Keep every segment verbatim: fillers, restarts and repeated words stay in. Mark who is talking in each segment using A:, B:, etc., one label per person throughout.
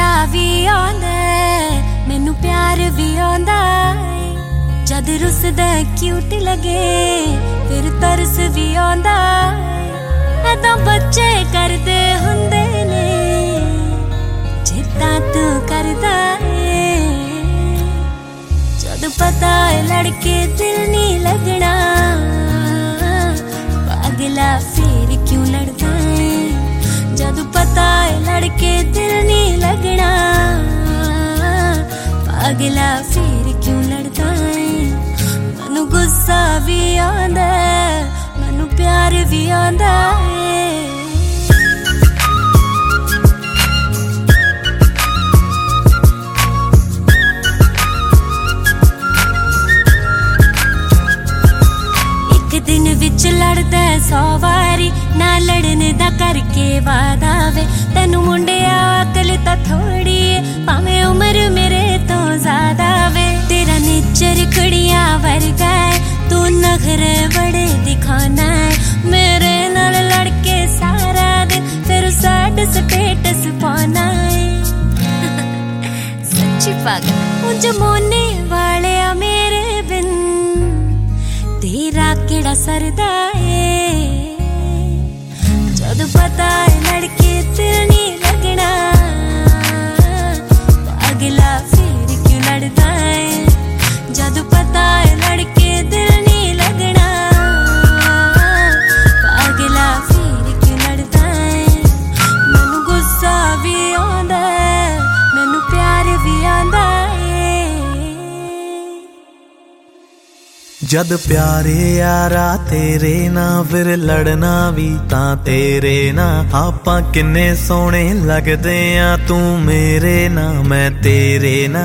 A: गुस्सा भी आंदा मैनू प्यार भी आंदा जद रुसदा क्यूट लगे फिर तरस भी आंदा ऐदां बच्चे करदे हुंदे ने जिद्दां तू करदा है जद पता है लड़के दिल नहीं लगना पागला फिर क्यों लड़दा है जद पता है लड़के दिल नहीं लगना पागला फिर क्यों लड़दा है मैनू गुस्सा भी आंदा मैनू प्यार भी आंदा है दिन विच लड़दा सौ वारी ना लड़ने दा करके वादा वे तैनू मुंडिया अकल तां थोड़ी भावें उम्र मेरे तो ज्यादा वे तेरा नेचर कुड़ियां वर्गा है तू नखरे बड़े दिखाना है मेरे नाल लड़के सारा दिन फिर सैड स्टेटस पाना है सच्ची पागल उंज मोने वाले मेरे बिन तेरा केड़ा सरदा है जद पता है लड़के दिल नहीं लगना पागला फिर क्यों लड़दा है जद पता है लड़के दिल नहीं लगना पागला फिर क्यों लड़दा है मैनू गुस्सा भी आंदा मैनू प्यार भी आंदा
B: जद प्यारे यारा तेरे ना फिर लड़ना भी तां तेरे ना आपां किन्ने सोहणे लगदे आ तू मेरे ना मैं तेरे ना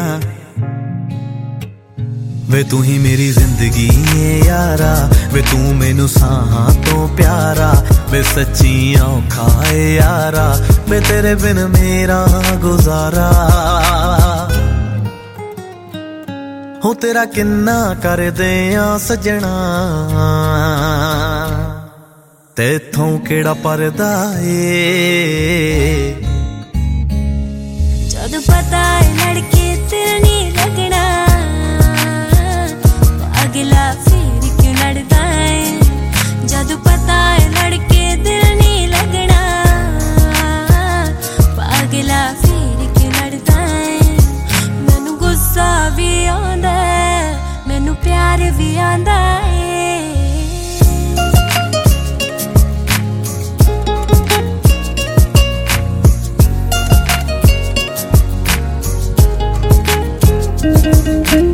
B: वे तू ही मेरी जिंदगी है यारा वे तू मैनू साहां तो प्यारा वे सच्ची औखा है यारा वे तेरे बिन मेरा गुजारा हो तेरा किन्ना कर दे आ सजना तेथों केड़ा परदा ए
A: जद पता है लड़के दिल नहीं लगना पागला फिर क्यों लड़दा है जद पता है लड़के दिल नहीं लगना पागला फिर क्यों लड़दा है मैनू गुस्सा भी आंदा मैनू प्यार भी आंदा है।